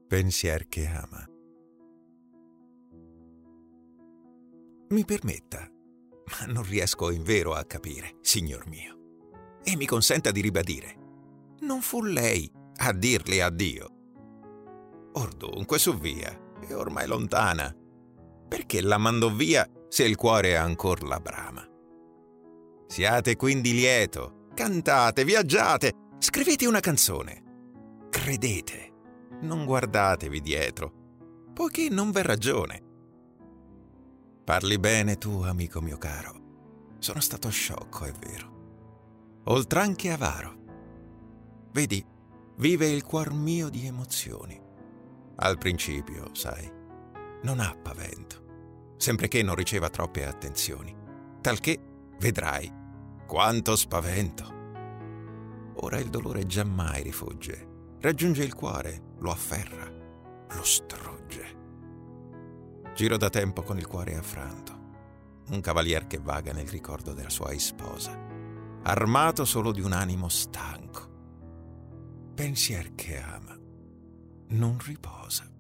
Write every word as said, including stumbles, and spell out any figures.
Pensier che ama. Mi permetta, ma non riesco invero a capire, signor mio. E mi consenta di ribadire, non fu lei a dirle addio. Or dunque su via, è ormai lontana. Perché la mandò via se il cuore ancor la brama? Siate quindi lieto, cantate, viaggiate, scrivete una canzone. Credete, non guardatevi dietro, poiché non v'è ragione. Parli bene tu, amico mio caro. Sono stato sciocco, è vero. Oltranche avaro. Vedi, vive il cuor mio di emozioni. Al principio, sai, non ha pavento, sempre che non riceva troppe attenzioni, talché vedrai quanto spavento. Ora il dolore giammai rifugge, raggiunge il cuore, lo afferra, lo strugge. Giro da tempo con il cuore affranto, un cavalier che vaga nel ricordo della sua sposa, armato solo di un animo stanco. Pensier che ama, non riposa.